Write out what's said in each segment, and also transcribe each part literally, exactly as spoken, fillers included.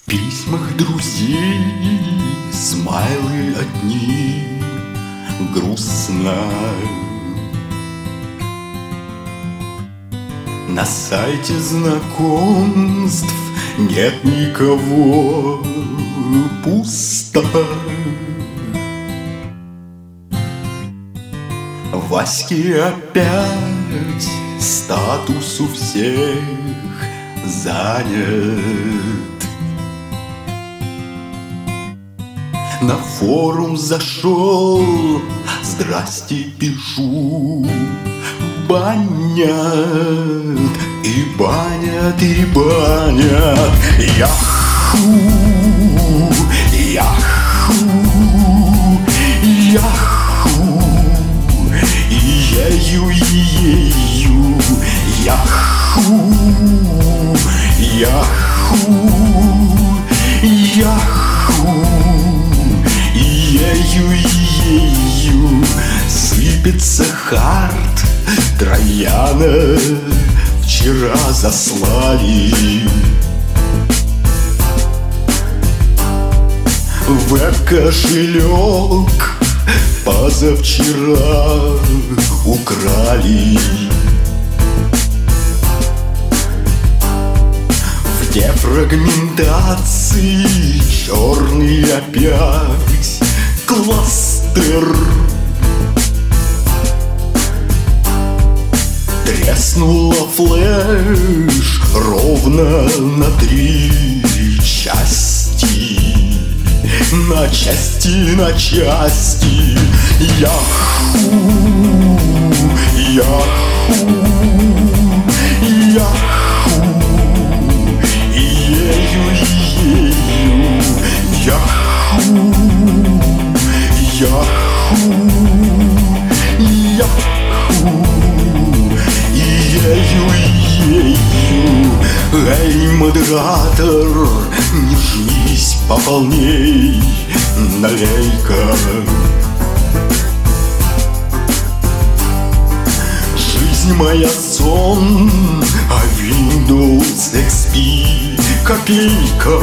В письмах друзей смайлы одни, грустно. На сайте знакомств нет никого, пусто. Ваське опять статус у всех занят. На форум зашел, здрасте, пишу, банят, и банят, и банят. Яху, яху, яху, ею, ею, яху, яху, яху. Ею-ею сыпется хард Трояна, вчера заслали. Веб-кошелек позавчера украли. В дефрагментации черный опять кластер. Треснула флеш ровно на три части. На части, на части. Яху, яху, яху, ею-ею, яху, яху, яху, ею-ею. Эй, модератор, не жмись пополней, налей-ка. Жизнь моя сон, а Windows икс пи копейка.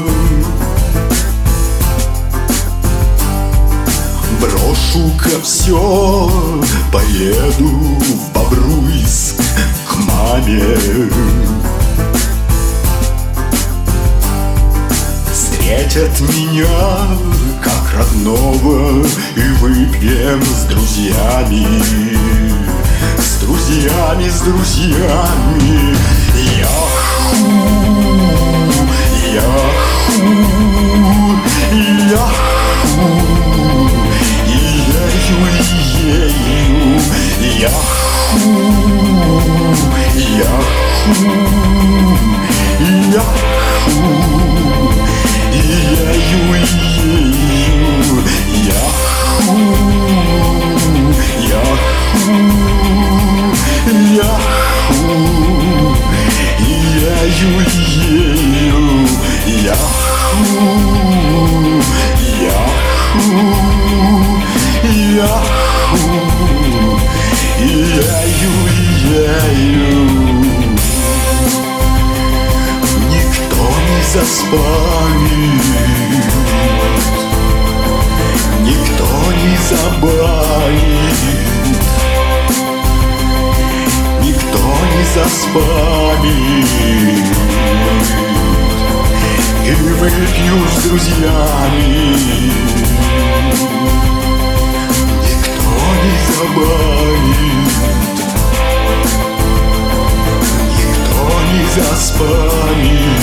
Брошу-ка все, поеду в Бобруйск к маме. Встретят меня как родного и выпьем с друзьями, с друзьями, с друзьями. Яху, яху, яху, ею-ею, яху, яху, яху, ею-ею, яху, яху, яху, ею-ею, яху, яху, яху, ею-ею. Никто не заспанит, никто не забанит, никто не заспанит. И выпью с друзьями. Никто не забанит, никто не заспанит.